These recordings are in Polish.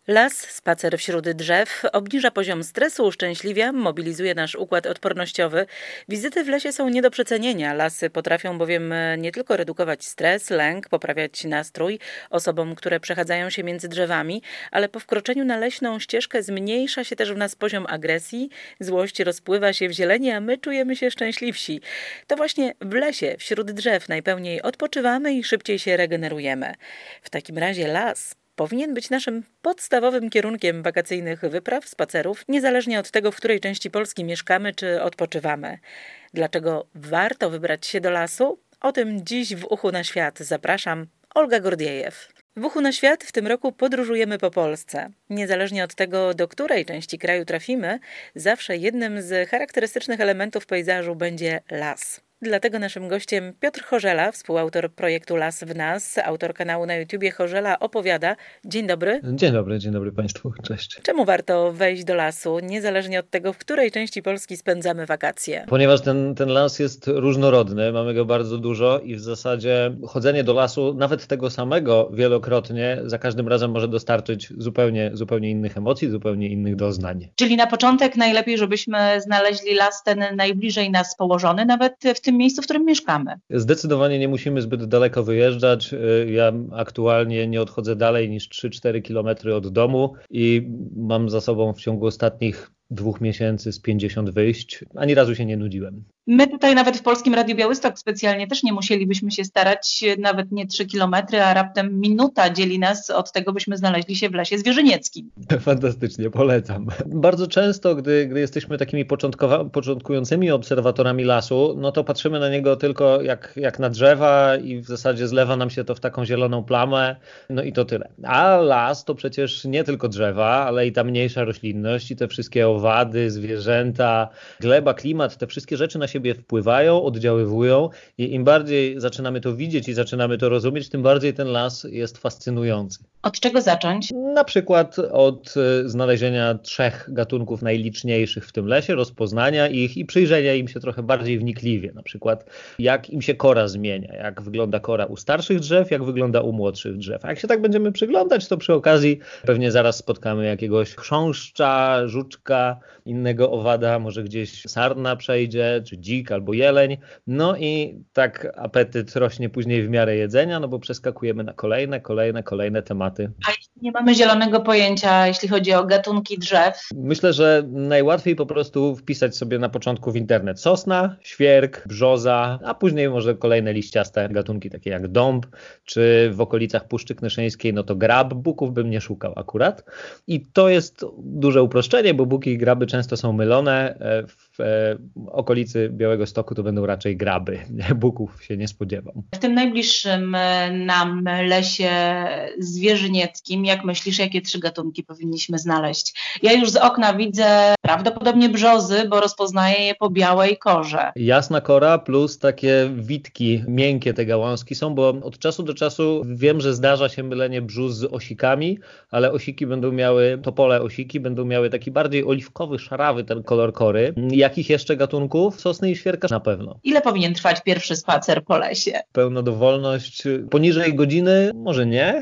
Las, spacer wśród drzew obniża poziom stresu, uszczęśliwia, mobilizuje nasz układ odpornościowy. Wizyty w lesie są nie do przecenienia. Lasy potrafią bowiem nie tylko redukować stres, lęk, poprawiać nastrój osobom, które przechadzają się między drzewami, ale po wkroczeniu na leśną ścieżkę zmniejsza się też w nas poziom agresji, złość rozpływa się w zieleni, a my czujemy się szczęśliwsi. To właśnie w lesie, wśród drzew najpełniej odpoczywamy i szybciej się regenerujemy. W takim razie las powinien być naszym podstawowym kierunkiem wakacyjnych wypraw, spacerów, niezależnie od tego, w której części Polski mieszkamy czy odpoczywamy. Dlaczego warto wybrać się do lasu? O tym dziś w Uchu na Świat. Zapraszam, Olga Gordiejew. W Uchu na Świat w tym roku podróżujemy po Polsce. Niezależnie od tego, do której części kraju trafimy, zawsze jednym z charakterystycznych elementów pejzażu będzie las. Dlatego naszym gościem Piotr Chorzela, współautor projektu Las w nas, autor kanału na YouTubie Chorzela opowiada. Dzień dobry. Dzień dobry Państwu, cześć. Czemu warto wejść do lasu, niezależnie od tego, w której części Polski spędzamy wakacje? Ponieważ ten las jest różnorodny, mamy go bardzo dużo i w zasadzie chodzenie do lasu, nawet tego samego wielokrotnie, za każdym razem może dostarczyć zupełnie innych emocji, zupełnie innych doznań. Czyli na początek najlepiej, żebyśmy znaleźli las ten najbliżej nas położony, nawet w tym miejscu, w którym mieszkamy. Zdecydowanie nie musimy zbyt daleko wyjeżdżać. Ja aktualnie nie odchodzę dalej niż 3-4 kilometry od domu i mam za sobą w ciągu ostatnich 2 miesięcy z 50 wyjść. Ani razu się nie nudziłem. My tutaj nawet w Polskim Radiu Białystok specjalnie też nie musielibyśmy się starać, nawet nie 3 kilometry, a raptem minuta dzieli nas od tego, byśmy znaleźli się w Lesie Zwierzynieckim. Fantastycznie, polecam. Bardzo często, gdy jesteśmy takimi początkującymi obserwatorami lasu, no to patrzymy na niego tylko jak na drzewa i w zasadzie zlewa nam się to w taką zieloną plamę, no i to tyle. A las to przecież nie tylko drzewa, ale i ta mniejsza roślinność i te wszystkie owady, zwierzęta, gleba, klimat, te wszystkie rzeczy na siebie wpływają, oddziaływują i im bardziej zaczynamy to widzieć i zaczynamy to rozumieć, tym bardziej ten las jest fascynujący. Od czego zacząć? Na przykład od znalezienia 3 gatunków najliczniejszych w tym lesie, rozpoznania ich i przyjrzenia im się trochę bardziej wnikliwie. Na przykład jak im się kora zmienia, jak wygląda kora u starszych drzew, jak wygląda u młodszych drzew. A jak się tak będziemy przyglądać, to przy okazji pewnie zaraz spotkamy jakiegoś chrząszcza, żuczka, innego owada, może gdzieś sarna przejdzie, czy dzik albo jeleń. No i tak apetyt rośnie później w miarę jedzenia, no bo przeskakujemy na kolejne tematy. A jeśli nie mamy zielonego pojęcia, jeśli chodzi o gatunki drzew? Myślę, że najłatwiej po prostu wpisać sobie na początku w internet sosna, świerk, brzoza, a później może kolejne liściaste gatunki takie jak dąb, czy w okolicach Puszczy Knyszyńskiej, no to grab. Buków bym nie szukał akurat. I to jest duże uproszczenie, bo buki i graby często są mylone. W okolicy Białegostoku to będą raczej graby. Buków się nie spodziewam. W tym najbliższym nam lesie zwierzynieckim, jak myślisz, jakie 3 gatunki powinniśmy znaleźć? Ja już z okna widzę prawdopodobnie brzozy, bo rozpoznaję je po białej korze. Jasna kora plus takie witki, miękkie te gałązki są, bo od czasu do czasu wiem, że zdarza się mylenie brzus z osikami, ale osiki będą miały, topole osiki będą miały taki bardziej oliwkowy, szarawy ten kolor kory. Jakich jeszcze gatunków? Sosny i świerka na pewno. Ile powinien trwać pierwszy spacer po lesie? Pełna dowolność. Poniżej godziny? Może nie.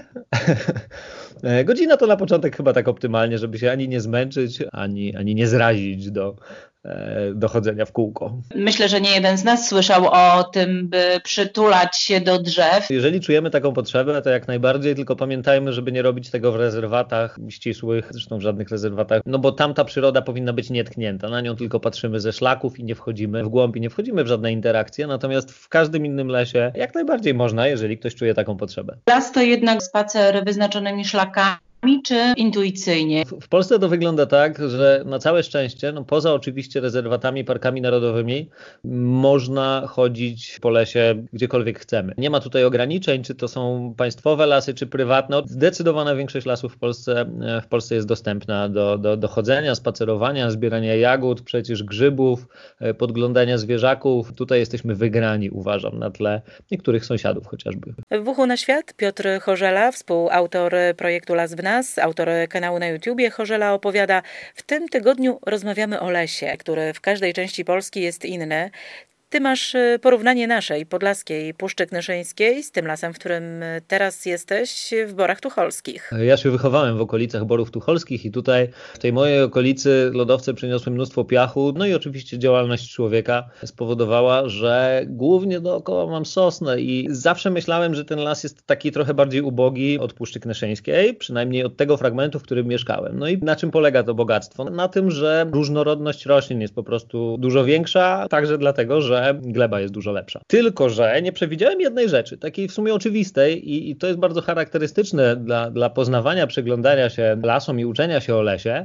Godzina to na początek chyba tak optymalnie, żeby się ani nie zmęczyć, ani nie zrazić do chodzenia w kółko. Myślę, że nie jeden z nas słyszał o tym, by przytulać się do drzew. Jeżeli czujemy taką potrzebę, to jak najbardziej, tylko pamiętajmy, żeby nie robić tego w rezerwatach ścisłych, zresztą w żadnych rezerwatach, no bo tam ta przyroda powinna być nietknięta. Na nią tylko patrzymy ze szlaków i nie wchodzimy w głąb i nie wchodzimy w żadne interakcje, natomiast w każdym innym lesie jak najbardziej można, jeżeli ktoś czuje taką potrzebę. Las to jednak spacer wyznaczonymi szlakami, czy intuicyjnie? W Polsce to wygląda tak, że na całe szczęście, no poza oczywiście rezerwatami, parkami narodowymi, można chodzić po lesie gdziekolwiek chcemy. Nie ma tutaj ograniczeń, czy to są państwowe lasy, czy prywatne. Zdecydowana większość lasów w Polsce jest dostępna do chodzenia, spacerowania, zbierania jagód, przecież grzybów, podglądania zwierzaków. Tutaj jesteśmy wygrani, uważam, na tle niektórych sąsiadów chociażby. W Uchu na Świat Piotr Chorzela, współautor projektu Las w nas, autor kanału na YouTubie Chorzela opowiada. W tym tygodniu rozmawiamy o lesie, który w każdej części Polski jest inny. Ty masz porównanie naszej podlaskiej Puszczy Knyszyńskiej z tym lasem, w którym teraz jesteś, w Borach Tucholskich. Ja się wychowałem w okolicach Borów Tucholskich i tutaj w tej mojej okolicy lodowce przyniosły mnóstwo piachu, no i oczywiście działalność człowieka spowodowała, że głównie dookoła mam sosnę i zawsze myślałem, że ten las jest taki trochę bardziej ubogi od Puszczy Knyszyńskiej, przynajmniej od tego fragmentu, w którym mieszkałem. No i na czym polega to bogactwo? Na tym, że różnorodność roślin jest po prostu dużo większa, także dlatego, że gleba jest dużo lepsza. Tylko że nie przewidziałem jednej rzeczy, takiej w sumie oczywistej i to jest bardzo charakterystyczne dla poznawania, przyglądania się lasom i uczenia się o lesie,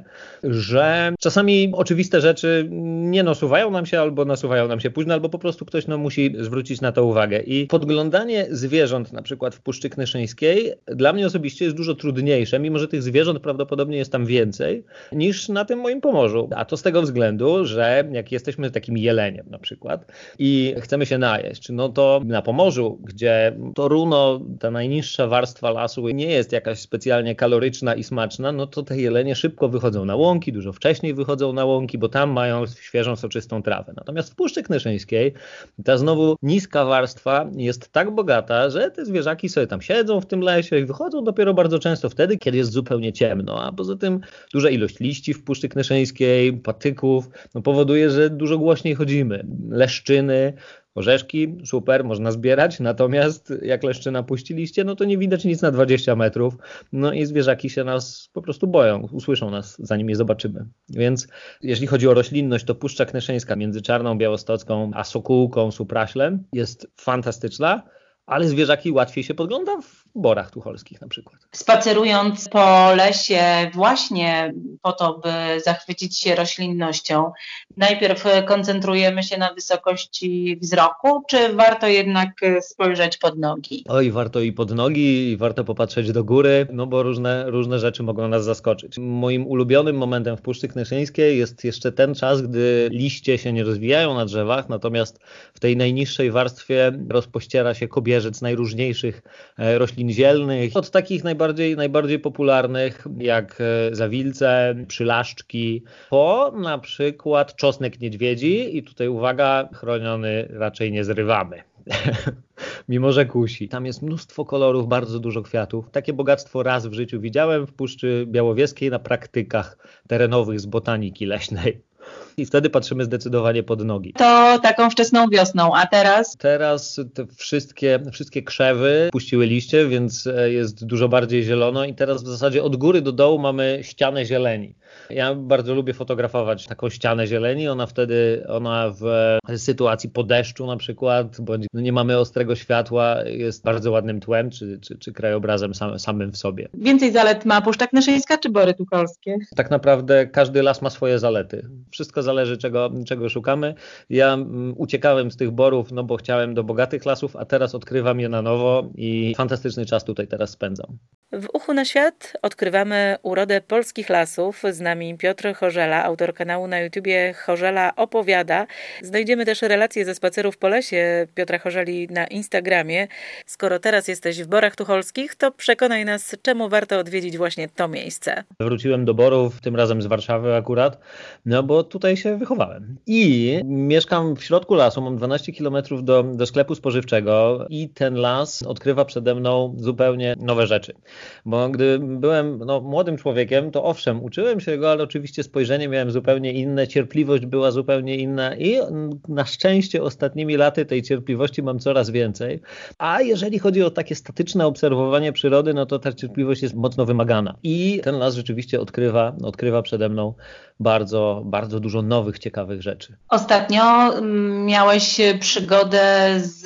że czasami oczywiste rzeczy nie nasuwają nam się albo nasuwają nam się późno, albo po prostu ktoś musi zwrócić na to uwagę. I podglądanie zwierząt na przykład w Puszczy Knyszyńskiej dla mnie osobiście jest dużo trudniejsze, mimo że tych zwierząt prawdopodobnie jest tam więcej niż na tym moim Pomorzu. A to z tego względu, że jak jesteśmy takim jeleniem na przykład i chcemy się najeść, no to na Pomorzu, gdzie to runo, ta najniższa warstwa lasu nie jest jakaś specjalnie kaloryczna i smaczna, no to te jelenie szybko wychodzą na łąki, dużo wcześniej wychodzą na łąki, bo tam mają świeżą, soczystą trawę. Natomiast w Puszczy Knyszyńskiej ta znowu niska warstwa jest tak bogata, że te zwierzaki sobie tam siedzą w tym lesie i wychodzą dopiero bardzo często wtedy, kiedy jest zupełnie ciemno, a poza tym duża ilość liści w Puszczy Knyszyńskiej, patyków, powoduje, że dużo głośniej chodzimy. Leszczyny, orzeszki, super, można zbierać, natomiast jak leszczyna puści liście, no to nie widać nic na 20 metrów, no i zwierzaki się nas po prostu boją, usłyszą nas, zanim je zobaczymy. Więc jeśli chodzi o roślinność, to Puszcza Knyszyńska między Czarną Białostocką a Sokółką, Supraślem jest fantastyczna, ale zwierzaki łatwiej się podgląda w Borach Tucholskich na przykład. Spacerując po lesie właśnie po to, by zachwycić się roślinnością, najpierw koncentrujemy się na wysokości wzroku, czy warto jednak spojrzeć pod nogi? Oj, warto i pod nogi, i warto popatrzeć do góry, no bo różne rzeczy mogą nas zaskoczyć. Moim ulubionym momentem w Puszczy Knyszyńskiej jest jeszcze ten czas, gdy liście się nie rozwijają na drzewach, natomiast w tej najniższej warstwie rozpościera się kobierzec najróżniejszych roślin zielnych, od takich najbardziej popularnych jak zawilce, przylaszczki, po na przykład czosnek niedźwiedzi i tutaj uwaga, chroniony raczej nie zrywamy. Mimo że kusi. Tam jest mnóstwo kolorów, bardzo dużo kwiatów. Takie bogactwo raz w życiu widziałem w Puszczy Białowieskiej na praktykach terenowych z botaniki leśnej. I wtedy patrzymy zdecydowanie pod nogi. To taką wczesną wiosną, a teraz? Teraz te wszystkie krzewy puściły liście, więc jest dużo bardziej zielono i teraz w zasadzie od góry do dołu mamy ścianę zieleni. Ja bardzo lubię fotografować taką ścianę zieleni, ona w sytuacji po deszczu na przykład, bądź nie mamy ostrego światła, jest bardzo ładnym tłem czy krajobrazem samym w sobie. Więcej zalet ma Puszcza Knyszyńska czy Bory Tucholskie? Tak naprawdę każdy las ma swoje zalety. Wszystko zależy czego szukamy. Ja uciekałem z tych borów, no bo chciałem do bogatych lasów, a teraz odkrywam je na nowo i fantastyczny czas tutaj teraz spędzam. W Uchu na Świat odkrywamy urodę polskich lasów. Z nami Piotr Chorzela, autor kanału na YouTubie Chorzela Opowiada. Znajdziemy też relacje ze spacerów po lesie Piotra Chorzeli na Instagramie. Skoro teraz jesteś w Borach Tucholskich, to przekonaj nas, czemu warto odwiedzić właśnie to miejsce. Wróciłem do Borów, tym razem z Warszawy akurat, no bo tutaj się wychowałem. I mieszkam w środku lasu, mam 12 km do sklepu spożywczego i ten las odkrywa przede mną zupełnie nowe rzeczy. Bo gdy byłem młodym człowiekiem, to owszem, uczyłem się go, ale oczywiście spojrzenie miałem zupełnie inne, cierpliwość była zupełnie inna i na szczęście ostatnimi laty tej cierpliwości mam coraz więcej. A jeżeli chodzi o takie statyczne obserwowanie przyrody, no to ta cierpliwość jest mocno wymagana. I ten las rzeczywiście odkrywa przede mną bardzo, bardzo dużo nowych, ciekawych rzeczy. Ostatnio miałeś przygodę z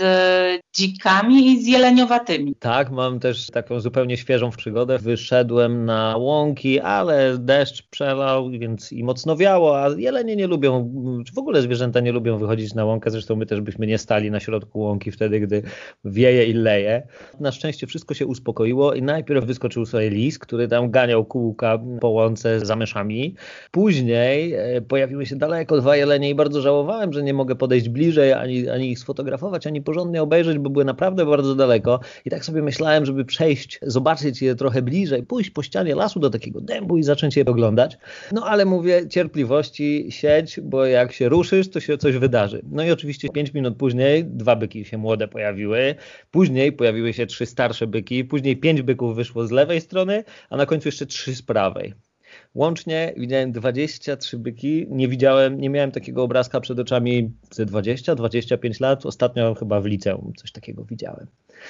dzikami i z jeleniowatymi. Tak, mam też taką zupełnie świeżą przygodę. Wyszedłem na łąki, ale deszcz przelał, więc i mocno wiało, a jelenie nie lubią, czy w ogóle zwierzęta nie lubią wychodzić na łąkę, zresztą my też byśmy nie stali na środku łąki wtedy, gdy wieje i leje. Na szczęście wszystko się uspokoiło i najpierw wyskoczył sobie lis, który tam ganiał kółka po łące za myszami. Później pojawiły się daleko 2 jelenie i bardzo żałowałem, że nie mogę podejść bliżej, ani ich sfotografować, ani porządnie obejrzeć, bo były naprawdę bardzo daleko i tak sobie myślałem, żeby przejść, zobaczyć je trochę bliżej, pójść po ścianie lasu do takiego dębu i zacząć je oglądać. No ale mówię, cierpliwości, siedź, bo jak się ruszysz, to się coś wydarzy. No i oczywiście 5 minut później 2 byki się młode pojawiły, później pojawiły się 3 starsze byki, później 5 byków wyszło z lewej strony, a na końcu jeszcze 3 z prawej. Łącznie widziałem 23 byki, nie miałem takiego obrazka przed oczami ze 20-25 lat, ostatnio chyba w liceum coś takiego widziałem.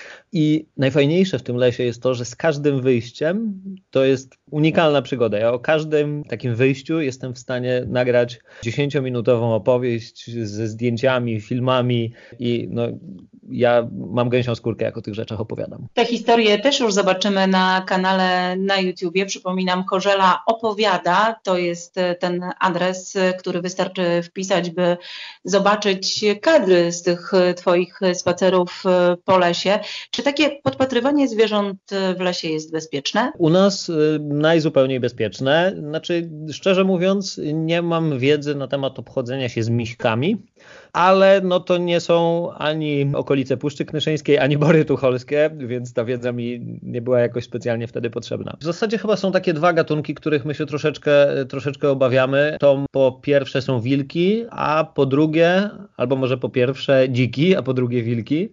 I najfajniejsze w tym lesie jest to, że z każdym wyjściem to jest unikalna przygoda. Ja o każdym takim wyjściu jestem w stanie nagrać 10-minutową opowieść ze zdjęciami, filmami i ja mam gęsią skórkę, jak o tych rzeczach opowiadam. Te historie też już zobaczymy na kanale na YouTubie. Przypominam, Chorzela opowiada, to jest ten adres, który wystarczy wpisać, by zobaczyć kadry z tych Twoich spacerów po lesie. Czy takie podpatrywanie zwierząt w lesie jest bezpieczne? U nas najzupełniej bezpieczne. Znaczy, szczerze mówiąc, nie mam wiedzy na temat obchodzenia się z miśkami, ale to nie są ani okolice Puszczy Knyszyńskiej, ani Bory Tucholskie, więc ta wiedza mi nie była jakoś specjalnie wtedy potrzebna. W zasadzie chyba są takie 2 gatunki, których my się troszeczkę obawiamy. To po pierwsze są wilki, a po drugie, albo może po pierwsze dziki, a po drugie wilki.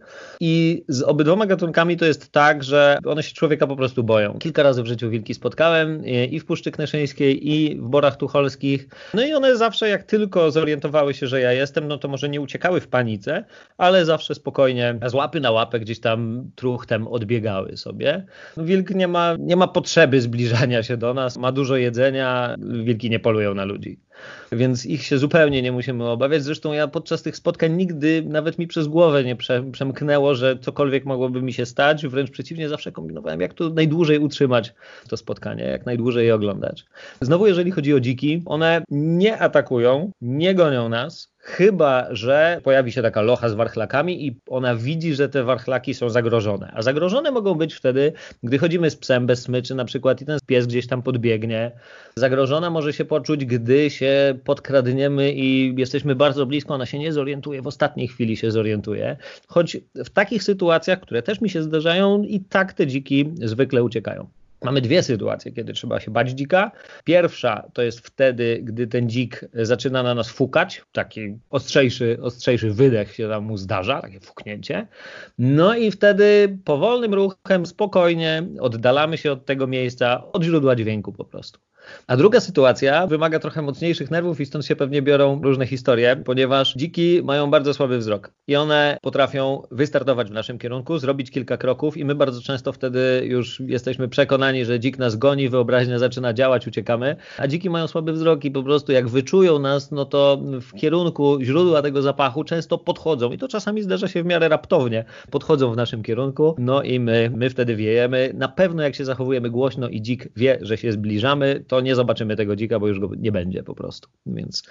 I z obydwoma gatunkami to jest tak, że one się człowieka po prostu boją. Kilka razy w życiu wilki spotkałem i w Puszczy Knyszyńskiej, i w Borach Tucholskich. No i one zawsze, jak tylko zorientowały się, że ja jestem, to może nie uciekały w panice, ale zawsze spokojnie z łapy na łapę gdzieś tam truchtem odbiegały sobie. Wilk nie ma potrzeby zbliżania się do nas, ma dużo jedzenia, wilki nie polują na ludzi. Więc ich się zupełnie nie musimy obawiać. Zresztą ja podczas tych spotkań nigdy nawet mi przez głowę nie przemknęło, że cokolwiek mogłoby mi się stać. Wręcz przeciwnie, zawsze kombinowałem, jak tu najdłużej utrzymać to spotkanie, jak najdłużej je oglądać. Znowu, jeżeli chodzi o dziki, one nie atakują, nie gonią nas, chyba że pojawi się taka locha z warchlakami i ona widzi, że te warchlaki są zagrożone. A zagrożone mogą być wtedy, gdy chodzimy z psem bez smyczy na przykład i ten pies gdzieś tam podbiegnie. Zagrożona może się poczuć, gdy się podkradniemy i jesteśmy bardzo blisko, ona się nie zorientuje, w ostatniej chwili się zorientuje. Choć w takich sytuacjach, które też mi się zdarzają, i tak te dziki zwykle uciekają. Mamy 2 sytuacje, kiedy trzeba się bać dzika. Pierwsza to jest wtedy, gdy ten dzik zaczyna na nas fukać, taki ostrzejszy wydech się tam mu zdarza, takie fuknięcie. No i wtedy powolnym ruchem, spokojnie oddalamy się od tego miejsca, od źródła dźwięku po prostu. A druga sytuacja wymaga trochę mocniejszych nerwów i stąd się pewnie biorą różne historie, ponieważ dziki mają bardzo słaby wzrok i one potrafią wystartować w naszym kierunku, zrobić kilka kroków i my bardzo często wtedy już jesteśmy przekonani, że dzik nas goni, wyobraźnia zaczyna działać, uciekamy, a dziki mają słaby wzrok i po prostu jak wyczują nas, to w kierunku źródła tego zapachu często podchodzą i to czasami zdarza się w miarę raptownie, podchodzą w naszym kierunku, no i my wtedy wiejemy. Na pewno jak się zachowujemy głośno i dzik wie, że się zbliżamy, to nie zobaczymy tego dzika, bo już go nie będzie po prostu. Więc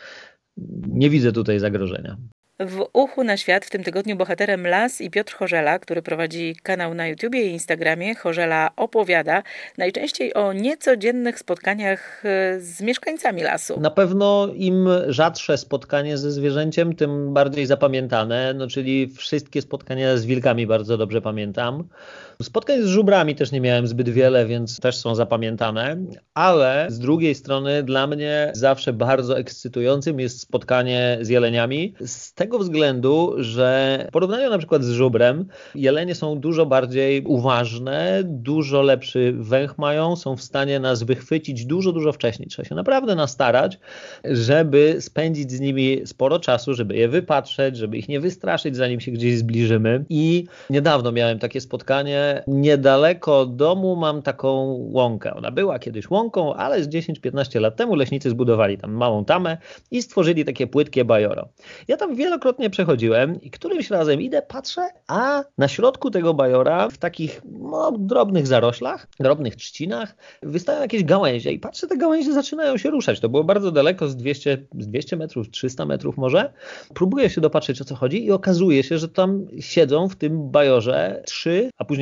nie widzę tutaj zagrożenia. W Uchu na świat w tym tygodniu bohaterem Las i Piotr Chorzela, który prowadzi kanał na YouTubie i Instagramie. Chorzela opowiada najczęściej o niecodziennych spotkaniach z mieszkańcami lasu. Na pewno im rzadsze spotkanie ze zwierzęciem, tym bardziej zapamiętane, czyli wszystkie spotkania z wilkami bardzo dobrze pamiętam. Spotkań z żubrami też nie miałem zbyt wiele, więc też są zapamiętane, ale z drugiej strony dla mnie zawsze bardzo ekscytującym jest spotkanie z jeleniami, z tego względu, że w porównaniu na przykład z żubrem, jelenie są dużo bardziej uważne, dużo lepszy węch mają, są w stanie nas wychwycić dużo wcześniej. Trzeba się naprawdę nastarać, żeby spędzić z nimi sporo czasu, żeby je wypatrzeć, żeby ich nie wystraszyć, zanim się gdzieś zbliżymy. I niedawno miałem takie spotkanie. Niedaleko od domu mam taką łąkę. Ona była kiedyś łąką, ale z 10-15 lat temu leśnicy zbudowali tam małą tamę i stworzyli takie płytkie bajoro. Ja tam wielokrotnie przechodziłem i którymś razem idę, patrzę, a na środku tego bajora w takich drobnych zaroślach, drobnych trzcinach wystają jakieś gałęzie i patrzę, te gałęzie zaczynają się ruszać. To było bardzo daleko, z 200 metrów, 300 metrów może. Próbuję się dopatrzeć, o co chodzi i okazuje się, że tam siedzą w tym bajorze 3, a później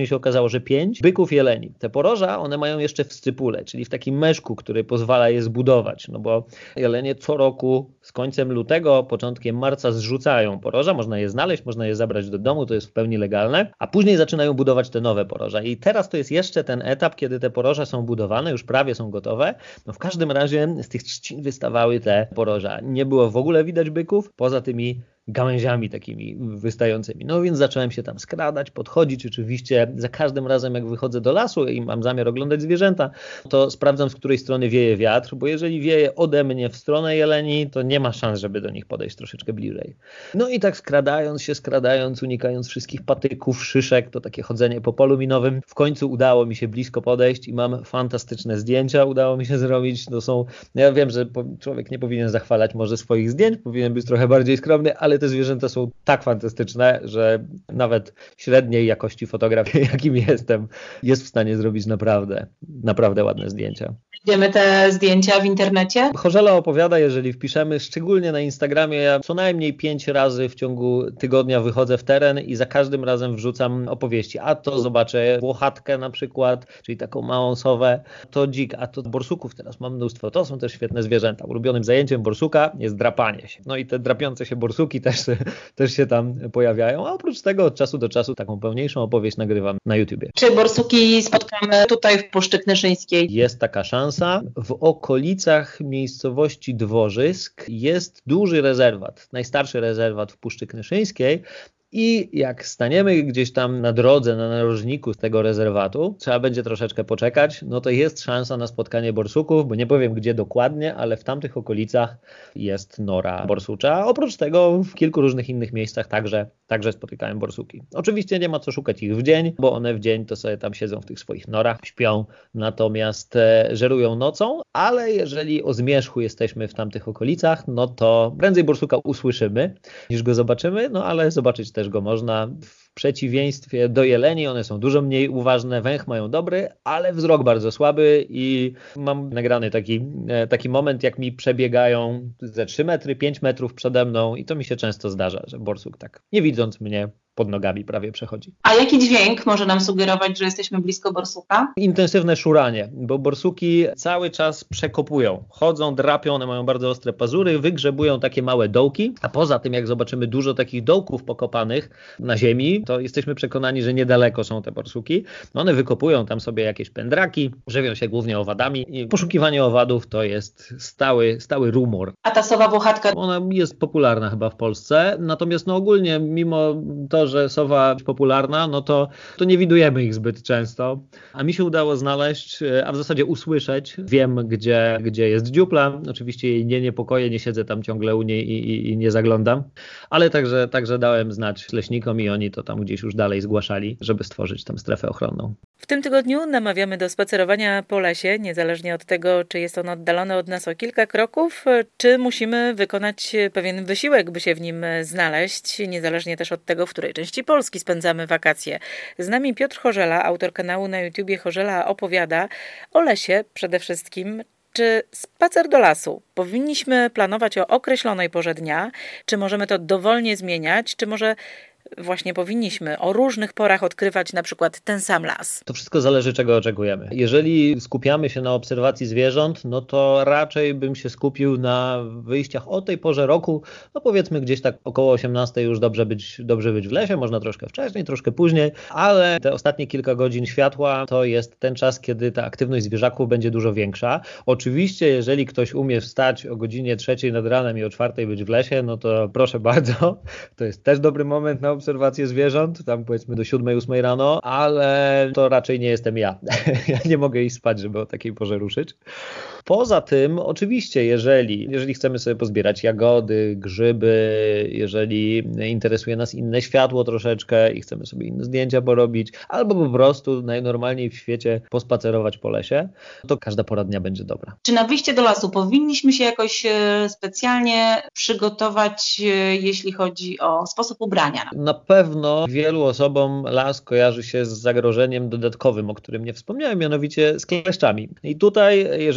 się okazało, że 5 byków jeleni. Te poroża, one mają jeszcze w scypule, czyli w takim meszku, który pozwala je zbudować, no bo jelenie co roku z końcem lutego, początkiem marca zrzucają poroża, można je znaleźć, można je zabrać do domu, to jest w pełni legalne, a później zaczynają budować te nowe poroża. I teraz to jest jeszcze ten etap, kiedy te poroża są budowane, już prawie są gotowe. No w każdym razie z tych trzcin wystawały te poroża. Nie było w ogóle widać byków, poza tymi gałęziami takimi wystającymi. No więc zacząłem się tam skradać, podchodzić. Oczywiście za każdym razem, jak wychodzę do lasu i mam zamiar oglądać zwierzęta, to sprawdzam, z której strony wieje wiatr, bo jeżeli wieje ode mnie w stronę jeleni, to nie ma szans, żeby do nich podejść troszeczkę bliżej. No i tak skradając, unikając wszystkich patyków, szyszek, to takie chodzenie po polu minowym, w końcu udało mi się blisko podejść i mam fantastyczne zdjęcia, udało mi się zrobić. To są, ja wiem, że człowiek nie powinien zachwalać może swoich zdjęć, powinien być trochę bardziej skromny, ale te zwierzęta są tak fantastyczne, że nawet średniej jakości fotograf, jakim jestem, jest w stanie zrobić naprawdę ładne zdjęcia. Widzimy te zdjęcia w internecie? Chorzela opowiada, jeżeli wpiszemy, szczególnie na Instagramie, ja co najmniej 5 razy w ciągu tygodnia wychodzę w teren i za każdym razem wrzucam opowieści. A to zobaczę włochatkę na przykład, czyli taką małą sowę, to dzik, a to borsuków teraz mam mnóstwo. To są też świetne zwierzęta. Ulubionym zajęciem borsuka jest drapanie się. No i te drapiące się borsuki też się tam pojawiają, a oprócz tego od czasu do czasu taką pełniejszą opowieść nagrywam na YouTubie. Czy borsuki spotkamy tutaj w Puszczy Knyszyńskiej? Jest taka szansa. W okolicach miejscowości Dworzysk jest duży rezerwat, najstarszy rezerwat w Puszczy Knyszyńskiej. I jak staniemy gdzieś tam na drodze, na narożniku z tego rezerwatu, trzeba będzie troszeczkę poczekać, no to jest szansa na spotkanie borsuków, bo nie powiem gdzie dokładnie, ale w tamtych okolicach jest nora borsucza. Oprócz tego w kilku różnych innych miejscach także spotykałem borsuki. Oczywiście nie ma co szukać ich w dzień, bo one w dzień to sobie tam siedzą w tych swoich norach, śpią, natomiast żerują nocą, ale jeżeli o zmierzchu jesteśmy w tamtych okolicach, no to prędzej borsuka usłyszymy niż go zobaczymy, no ale zobaczyć też go można. W przeciwieństwie do jeleni, one są dużo mniej uważne, węch mają dobry, ale wzrok bardzo słaby i mam nagrany taki moment, jak mi przebiegają ze 3 metry, 5 metrów przede mną i to mi się często zdarza, że borsuk tak nie widząc mnie pod nogami prawie przechodzi. A jaki dźwięk może nam sugerować, że jesteśmy blisko borsuka? Intensywne szuranie, bo borsuki cały czas przekopują, chodzą, drapią, one mają bardzo ostre pazury, wygrzebują takie małe dołki, a poza tym jak zobaczymy dużo takich dołków pokopanych na ziemi, to jesteśmy przekonani, że niedaleko są te borsuki. One wykopują tam sobie jakieś pędraki, żywią się głównie owadami i poszukiwanie owadów to jest stały rumor. A ta sowa włochatka? Ona jest popularna chyba w Polsce, natomiast ogólnie mimo to, że sowa jest popularna, no to nie widujemy ich zbyt często. A mi się udało znaleźć, a w zasadzie usłyszeć. Wiem, gdzie jest dziupla. Oczywiście jej nie niepokoję, nie siedzę tam ciągle u niej i nie zaglądam. Ale także dałem znać leśnikom i oni to tam gdzieś już dalej zgłaszali, żeby stworzyć tam strefę ochronną. W tym tygodniu namawiamy do spacerowania po lesie, niezależnie od tego, czy jest on oddalony od nas o kilka kroków, czy musimy wykonać pewien wysiłek, by się w nim znaleźć, niezależnie też od tego, w której części Polski spędzamy wakacje. Z nami Piotr Chorzela, autor kanału na YouTubie Chorzela opowiada o lesie przede wszystkim. Czy spacer do lasu powinniśmy planować o określonej porze dnia? Czy możemy to dowolnie zmieniać? Czy może właśnie powinniśmy o różnych porach odkrywać na przykład ten sam las? To wszystko zależy, czego oczekujemy. Jeżeli skupiamy się na obserwacji zwierząt, no to raczej bym się skupił na wyjściach o tej porze roku, no powiedzmy gdzieś tak około 18 już dobrze być w lesie, można troszkę wcześniej, troszkę później, ale te ostatnie kilka godzin światła to jest ten czas, kiedy ta aktywność zwierzaków będzie dużo większa. Oczywiście, jeżeli ktoś umie wstać o godzinie 3 nad ranem i o 4 być w lesie, no to proszę bardzo, to jest też dobry moment na obserwację zwierząt, tam powiedzmy do 7-8 rano, ale to raczej nie jestem ja. Ja nie mogę iść spać, żeby o takiej porze ruszyć. Poza tym, oczywiście, jeżeli chcemy sobie pozbierać jagody, grzyby, jeżeli interesuje nas inne światło troszeczkę i chcemy sobie inne zdjęcia porobić, albo po prostu najnormalniej w świecie pospacerować po lesie, to każda pora dnia będzie dobra. Czy na wyjście do lasu powinniśmy się jakoś specjalnie przygotować, jeśli chodzi o sposób ubrania? Na pewno wielu osobom las kojarzy się z zagrożeniem dodatkowym, o którym nie wspomniałem, mianowicie z kleszczami. I tutaj, jeżeli chodzi o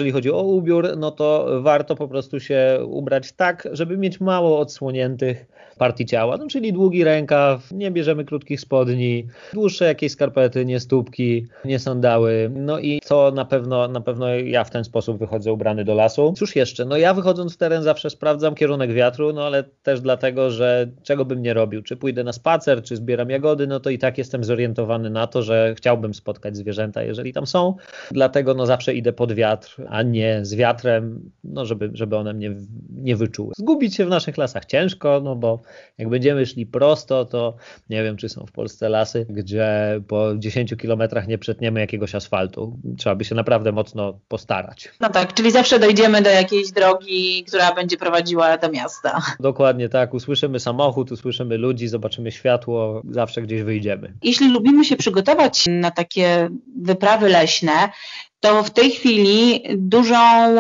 o ubiór, no to warto po prostu się ubrać tak, żeby mieć mało odsłoniętych partii ciała, no czyli długi rękaw, nie bierzemy krótkich spodni, dłuższe jakieś skarpety, nie stópki, nie sandały, no i to na pewno ja w ten sposób wychodzę ubrany do lasu. Cóż jeszcze, no ja wychodząc w teren zawsze sprawdzam kierunek wiatru, no ale też dlatego, że czego bym nie robił, czy pójdę na spacer, czy zbieram jagody, no to i tak jestem zorientowany na to, że chciałbym spotkać zwierzęta, jeżeli tam są, dlatego no zawsze idę pod wiatr, a nie z wiatrem, no żeby one mnie nie wyczuły. Zgubić się w naszych lasach ciężko, no bo jak będziemy szli prosto, to nie wiem, czy są w Polsce lasy, gdzie po 10 kilometrach nie przetniemy jakiegoś asfaltu. Trzeba by się naprawdę mocno postarać. No tak, czyli zawsze dojdziemy do jakiejś drogi, która będzie prowadziła do miasta. Dokładnie tak. Usłyszymy samochód, usłyszymy ludzi, zobaczymy światło, zawsze gdzieś wyjdziemy. Jeśli lubimy się przygotować na takie wyprawy leśne, to w tej chwili dużą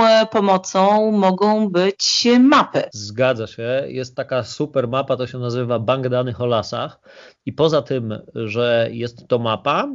pomocą mogą być mapy. Zgadza się. Jest taka super mapa, to się nazywa Bank Danych o Lasach. I poza tym, że jest to mapa,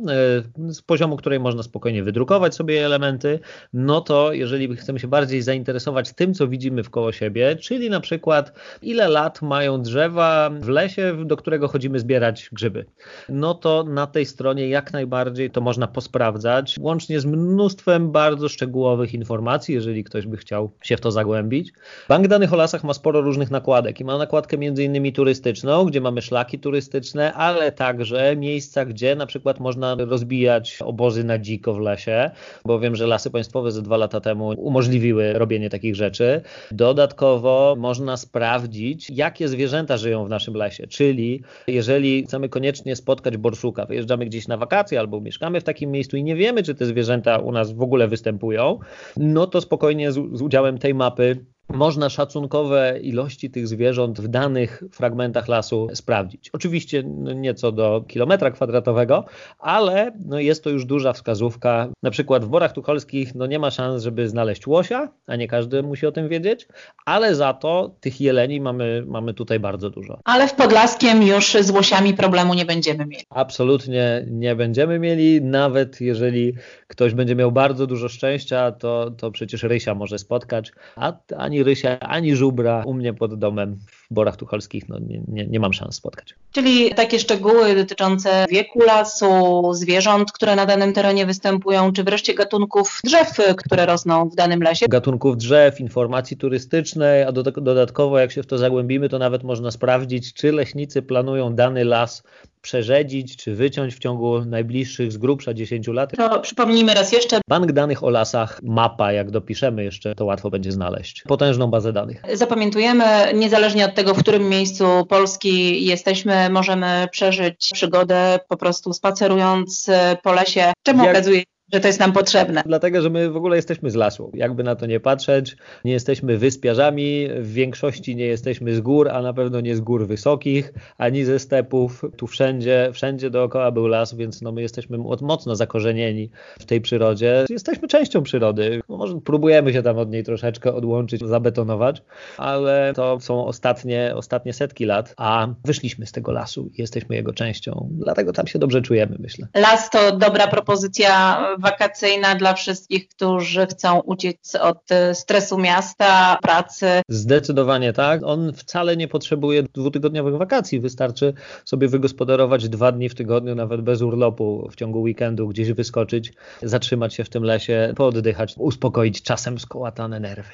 z poziomu której można spokojnie wydrukować sobie elementy, no to jeżeli chcemy się bardziej zainteresować tym, co widzimy wkoło siebie, czyli na przykład ile lat mają drzewa w lesie, do którego chodzimy zbierać grzyby, no to na tej stronie jak najbardziej to można posprawdzać, łącznie z mnóstwem bardzo szczegółowych informacji, jeżeli ktoś by chciał się w to zagłębić. Bank Danych o Lasach ma sporo różnych nakładek i ma nakładkę m.in. turystyczną, gdzie mamy szlaki turystyczne, ale także miejsca, gdzie na przykład można rozbijać obozy na dziko w lesie, bo wiem, że Lasy Państwowe ze 2 lata temu umożliwiły robienie takich rzeczy. Dodatkowo można sprawdzić, jakie zwierzęta żyją w naszym lesie, czyli jeżeli chcemy koniecznie spotkać borsuka, wyjeżdżamy gdzieś na wakacje albo mieszkamy w takim miejscu i nie wiemy, czy te zwierzęta u nas w ogóle występują, no to spokojnie z udziałem tej mapy można szacunkowe ilości tych zwierząt w danych fragmentach lasu sprawdzić. Oczywiście nie co do kilometra kwadratowego, ale jest to już duża wskazówka. Na przykład w Borach Tucholskich nie ma szans, żeby znaleźć łosia, a nie każdy musi o tym wiedzieć, ale za to tych jeleni mamy tutaj bardzo dużo. Ale w Podlaskiem już z łosiami problemu nie będziemy mieli. Absolutnie nie będziemy mieli, nawet jeżeli ktoś będzie miał bardzo dużo szczęścia, to przecież rysia może spotkać, a ani rysia, ani żubra u mnie pod domem w Borach Tucholskich nie mam szans spotkać. Czyli takie szczegóły dotyczące wieku lasu, zwierząt, które na danym terenie występują, czy wreszcie gatunków drzew, które rosną w danym lesie. Gatunków drzew, informacji turystycznej, a dodatkowo jak się w to zagłębimy, to nawet można sprawdzić, czy leśnicy planują dany las przerzedzić, czy wyciąć w ciągu najbliższych z grubsza 10 lat. To przypomnijmy raz jeszcze. Bank Danych o Lasach, mapa, jak dopiszemy jeszcze, to łatwo będzie znaleźć. Potężną bazę danych. Zapamiętujemy, niezależnie od tego, w którym miejscu Polski jesteśmy, możemy przeżyć przygodę po prostu spacerując po lesie. Czemu okazuje się, że to jest nam potrzebne? Dlatego, że my w ogóle jesteśmy z lasu. Jakby na to nie patrzeć, nie jesteśmy wyspiarzami, w większości nie jesteśmy z gór, a na pewno nie z gór wysokich, ani ze stepów. Tu wszędzie dookoła był las, więc my jesteśmy mocno zakorzenieni w tej przyrodzie. Jesteśmy częścią przyrody. Może próbujemy się tam od niej troszeczkę odłączyć, zabetonować, ale to są ostatnie setki lat, a wyszliśmy z tego lasu i jesteśmy jego częścią. Dlatego tam się dobrze czujemy, myślę. Las to dobra propozycja wakacyjna dla wszystkich, którzy chcą uciec od stresu miasta, pracy. Zdecydowanie tak. On wcale nie potrzebuje 2-tygodniowych wakacji. Wystarczy sobie wygospodarować 2 dni w tygodniu, nawet bez urlopu, w ciągu weekendu gdzieś wyskoczyć, zatrzymać się w tym lesie, pooddychać, uspokoić czasem skołatane nerwy.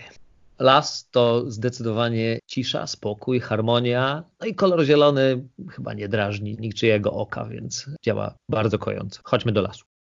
Las to zdecydowanie cisza, spokój, harmonia, i kolor zielony chyba nie drażni niczyjego oka, więc działa bardzo kojąco. Chodźmy do lasu.